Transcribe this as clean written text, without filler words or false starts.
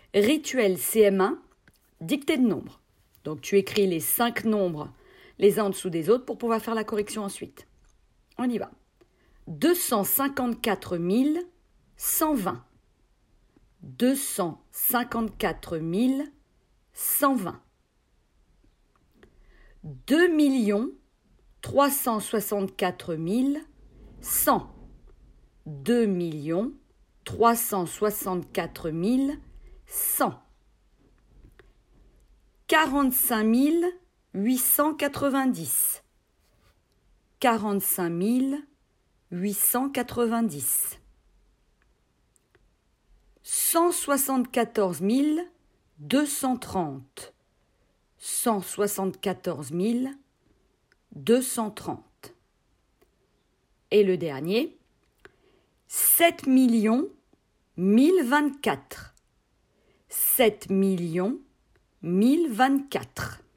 Rituel CM1, dictée de nombres. Donc tu écris les 5 nombres les uns en dessous des autres pour pouvoir faire la correction ensuite. On y va. 254 120. 254 120. 2 364 100. 2 364 100. 45 890. 45 890. 174 230. 174 230. Et le dernier, 7 1024. 7 1024.